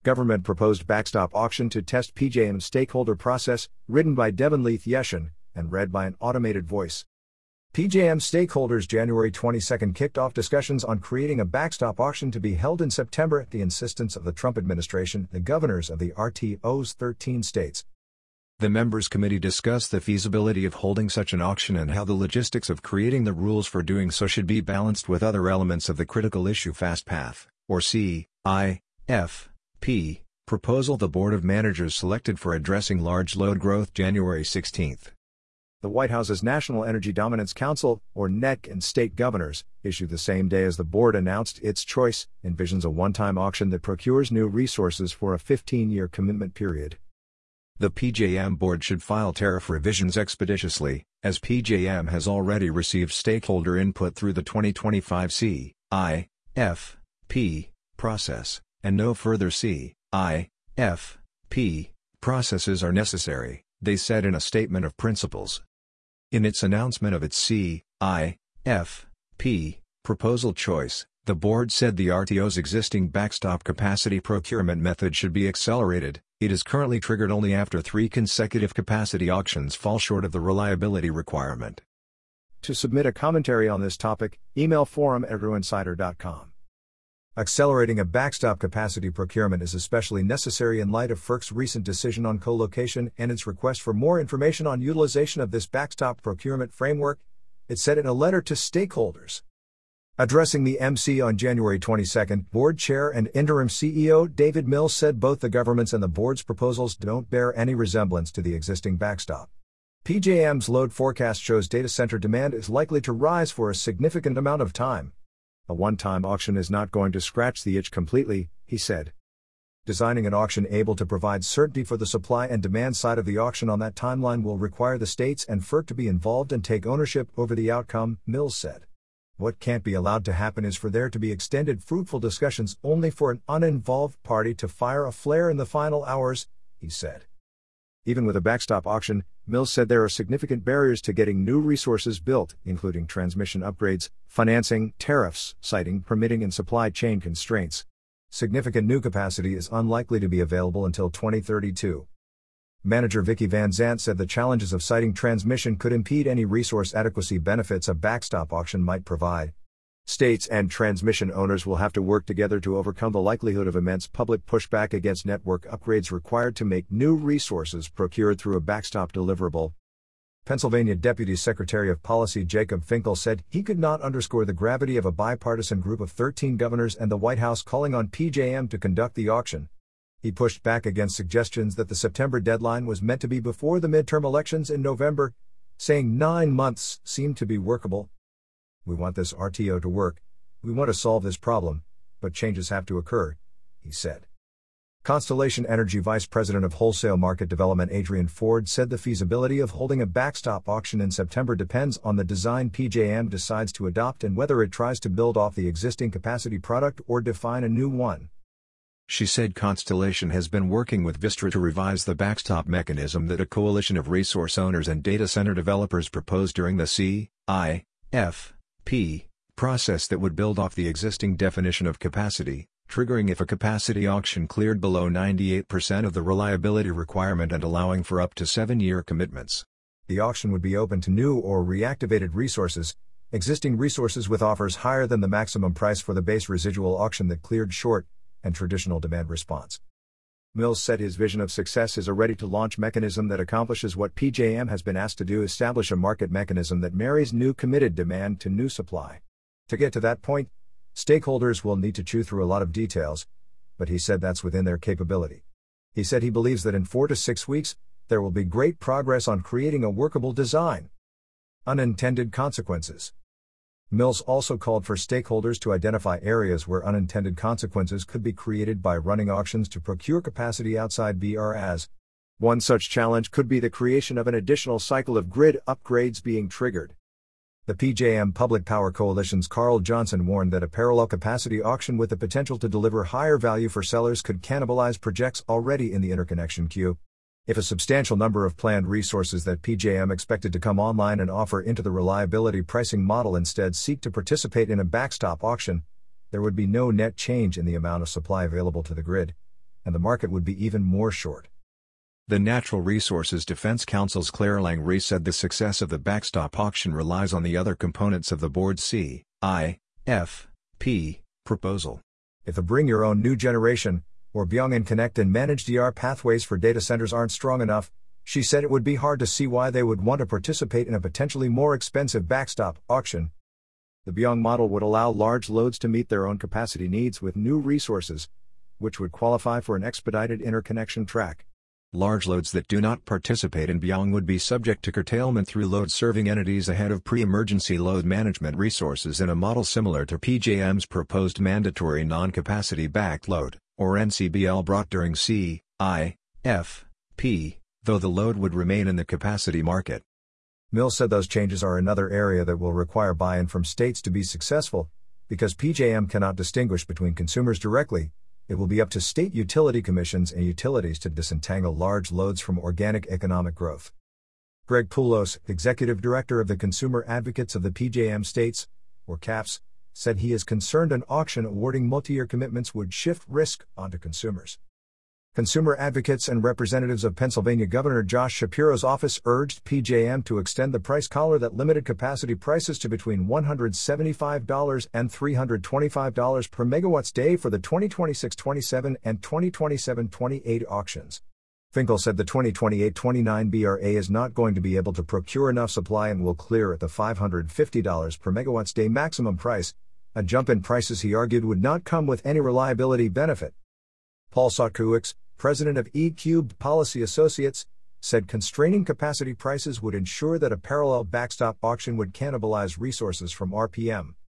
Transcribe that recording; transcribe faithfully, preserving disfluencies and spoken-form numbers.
Government proposed backstop auction to test P J M's stakeholder process, written by Devin Leith Yeshin, and read by an automated voice. P J M stakeholders January twenty-second kicked off discussions on creating a backstop auction to be held in September at the insistence of the Trump administration, the governors of the R T O's thirteen states. The members' committee discussed the feasibility of holding such an auction and how the logistics of creating the rules for doing so should be balanced with other elements of the critical issue Fast Path, or C I F P, proposal the Board of Managers selected for addressing large load growth January sixteenth. The White House's National Energy Dominance Council, or N E C, and state governors, issued the same day as the board announced its choice, envisions a one-time auction that procures new resources for a fifteen-year commitment period. The P J M board should file tariff revisions expeditiously, as P J M has already received stakeholder input through the twenty twenty-five C I F P process, and no further C I F P processes are necessary, they said in a statement of principles. In its announcement of its C I F P proposal choice, the board said the R T O's existing backstop capacity procurement method should be accelerated. It is currently triggered only after three consecutive capacity auctions fall short of the reliability requirement. To submit a commentary on this topic, email forum at ru insider dot com. Accelerating a backstop capacity procurement is especially necessary in light of F E R C's recent decision on co-location and its request for more information on utilization of this backstop procurement framework, it said in a letter to stakeholders. Addressing the M C on January twenty-second, board chair and interim C E O David Mills said both the government's and the board's proposals don't bear any resemblance to the existing backstop. P J M's load forecast shows data center demand is likely to rise for a significant amount of time. A one-time auction is not going to scratch the itch completely, he said. Designing an auction able to provide certainty for the supply and demand side of the auction on that timeline will require the states and F E R C to be involved and take ownership over the outcome, Mills said. What can't be allowed to happen is for there to be extended fruitful discussions only for an uninvolved party to fire a flare in the final hours, he said. Even with a backstop auction, Mills said there are significant barriers to getting new resources built, including transmission upgrades, financing, tariffs, siting, permitting and supply chain constraints. Significant new capacity is unlikely to be available until twenty thirty-two. Manager Vicky Van Zant said the challenges of siting transmission could impede any resource adequacy benefits a backstop auction might provide. States and transmission owners will have to work together to overcome the likelihood of immense public pushback against network upgrades required to make new resources procured through a backstop deliverable. Pennsylvania Deputy Secretary of Policy Jacob Finkel said he could not underscore the gravity of a bipartisan group of thirteen governors and the White House calling on P J M to conduct the auction. He pushed back against suggestions that the September deadline was meant to be before the midterm elections in November, saying nine months seemed to be workable. We want this R T O to work, we want to solve this problem, but changes have to occur, he said. Constellation Energy Vice President of Wholesale Market Development Adrian Ford said the feasibility of holding a backstop auction in September depends on the design P J M decides to adopt and whether it tries to build off the existing capacity product or define a new one. She said Constellation has been working with Vistra to revise the backstop mechanism that a coalition of resource owners and data center developers proposed during the C I F P process that would build off the existing definition of capacity, triggering if a capacity auction cleared below ninety-eight percent of the reliability requirement and allowing for up to seven-year commitments. The auction would be open to new or reactivated resources, existing resources with offers higher than the maximum price for the base residual auction that cleared short, and traditional demand response. Mills said his vision of success is a ready-to-launch mechanism that accomplishes what P J M has been asked to do: establish a market mechanism that marries new committed demand to new supply. To get to that point, stakeholders will need to chew through a lot of details, but he said that's within their capability. He said he believes that in four to six weeks, there will be great progress on creating a workable design. Unintended consequences. Mills also called for stakeholders to identify areas where unintended consequences could be created by running auctions to procure capacity outside B R as. One such challenge could be the creation of an additional cycle of grid upgrades being triggered. The P J M Public Power Coalition's Carl Johnson warned that a parallel capacity auction with the potential to deliver higher value for sellers could cannibalize projects already in the interconnection queue. If a substantial number of planned resources that P J M expected to come online and offer into the reliability pricing model instead seek to participate in a backstop auction, there would be no net change in the amount of supply available to the grid, and the market would be even more short. The Natural Resources Defense Council's Claire Langry said the success of the backstop auction relies on the other components of the board's C I F P proposal. If the Bring Your Own New Generation, or Byung-in Connect and Manage D R pathways for data centers aren't strong enough, she said it would be hard to see why they would want to participate in a potentially more expensive backstop auction. The Byung model would allow large loads to meet their own capacity needs with new resources, which would qualify for an expedited interconnection track. Large loads that do not participate in Byung would be subject to curtailment through load-serving entities ahead of pre-emergency load management resources in a model similar to P J M's proposed mandatory non-capacity backed load, or N C B L brought during C I F P, though the load would remain in the capacity market. Mills said those changes are another area that will require buy-in from states to be successful, because P J M cannot distinguish between consumers directly. It will be up to state utility commissions and utilities to disentangle large loads from organic economic growth. Greg Poulos, executive director of the Consumer Advocates of the P J M States, or C A Ps, said he is concerned an auction awarding multi-year commitments would shift risk onto consumers. Consumer advocates and representatives of Pennsylvania Governor Josh Shapiro's office urged P J M to extend the price collar that limited capacity prices to between one hundred seventy-five dollars and three hundred twenty-five dollars per megawatts day for the twenty twenty-six twenty-seven and twenty twenty-seven twenty-eight auctions. Finkel said the twenty twenty-eight twenty-nine B R A is not going to be able to procure enough supply and will clear at the five hundred fifty dollars per megawatts day maximum price. A jump in prices, he argued, would not come with any reliability benefit. Paul Sotkowicz, president of E-Cubed Policy Associates, said constraining capacity prices would ensure that a parallel backstop auction would cannibalize resources from R P M.